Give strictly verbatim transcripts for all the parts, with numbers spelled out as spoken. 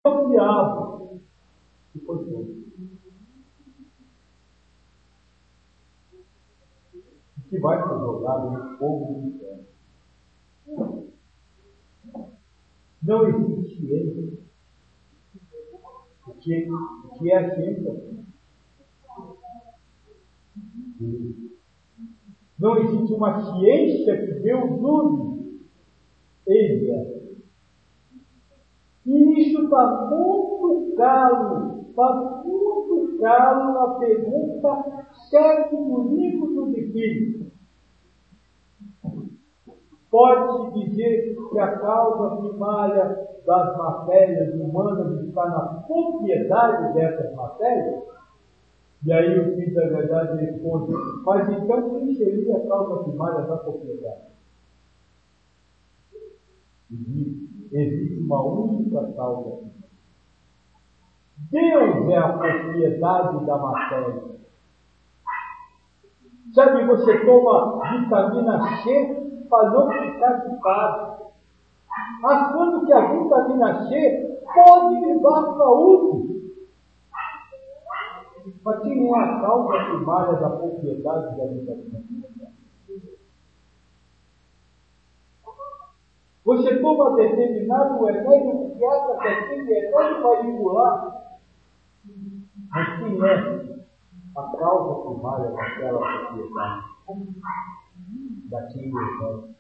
o diabo, e foi tudo. Que vai ser jogado no fogo do inferno. Não existe ciência. O que, o que é a ciência? Não existe uma ciência que Deus use. Ele é. E isso está muito caro, está muito caro na pergunta sete do livro dos Espíritos. Pode-se dizer que a causa primária das matérias humanas está na propriedade dessas matérias? E aí o Filho da Verdade responde, mas então quem seria a causa primária da propriedade? E diz, existe uma única causa. Deus é a propriedade da matéria. Sabe, você toma vitamina C para não ficar gripado. Mas quando que a vitamina C pode levar à saúde? Mas quem é a causa primária da propriedade da vitamina C? Você toma determinado remédio que acha que aquele remédio vai regular. Mas quem é a causa primária daquela propriedade? Daquele remédio?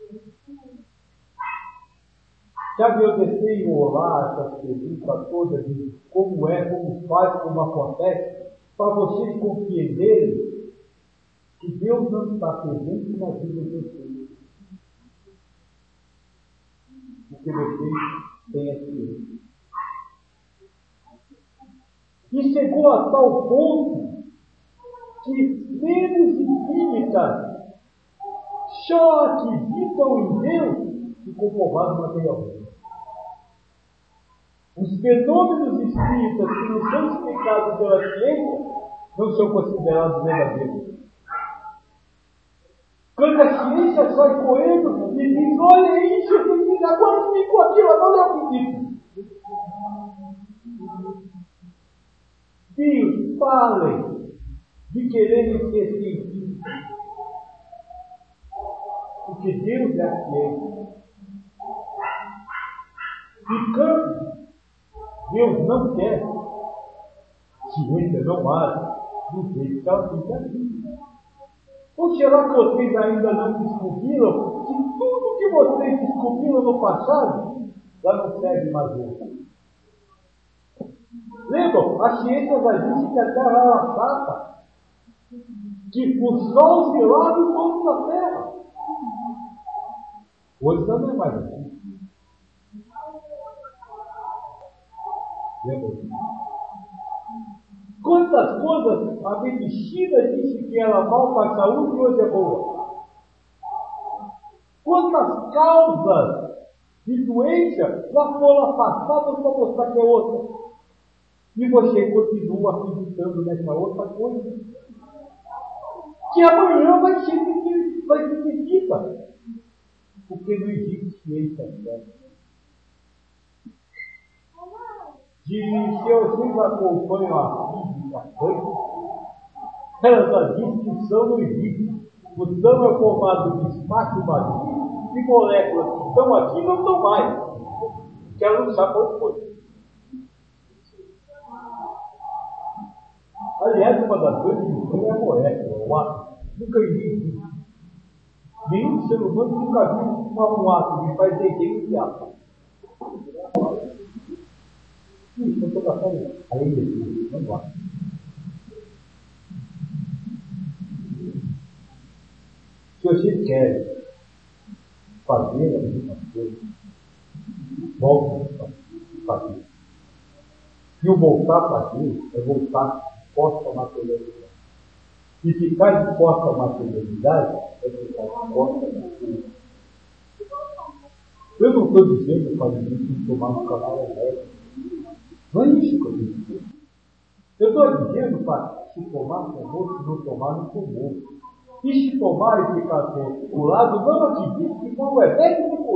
Sabe, eu deixei enrolar essas perguntas todas de como é, como faz, como acontece, para vocês compreenderem que Deus não está presente na vida de vocês. Porque vocês têm a ciência. E chegou a tal ponto que menos espíritas só acreditam em Deus se comprovados materialmente. Os fenômenos espíritas que não são explicados pela ciência não são considerados verdadeiros. Quando a ciência sai correndo e diz, olha isso, eu digo, agora ficou aquilo, agora eu acredito. Filhos, falem de quererem ser cientistas. Porque Deus é a ciência. E quando Deus não quer, a ciência não age do jeito que ela fica ali. Ou será que vocês ainda não descobriram que tudo que vocês descobriram no passado já não serve mais hoje? Lembram? A ciência já disse que a Terra era plata, que o Sol girava em torno da Terra. Hoje já não é mais assim. Lembra? Quantas coisas a medicina disse que era mal para a saúde e hoje é boa? Quantas causas de doença já foram afastadas para mostrar que é outra? E você continua acreditando nessa outra coisa? Que amanhã vai ser, vai ser mentira. Porque não existe ciência certa. De se vocês acompanham a física quântica, ela já diz que o São não existe. O São é formado de espaço vazio e moléculas que estão aqui não estão mais. Que ela não sabe qual foi. Aliás, uma das coisas que não é a molécula, o átomo. Nunca existe isso. Nenhum ser humano nunca viu uma, um átomo que faz desenho de átomo. Isso, eu estou passando além disso. Vamos lá. Se vocês querem fazer a mesma coisa, volte a fazer. E o voltar a fazer é voltar disposto à materialidade. E ficar disposto à materialidade é ficar disposto à natureza. Eu não estou dizendo para ninguém tomar um canal elétrico. Não é isso que eu estou dizendo. Eu estou dizendo para se tomar com moço, não tomar no comum. E se tomar e ficar com o lado, não acredito que foi o elétrico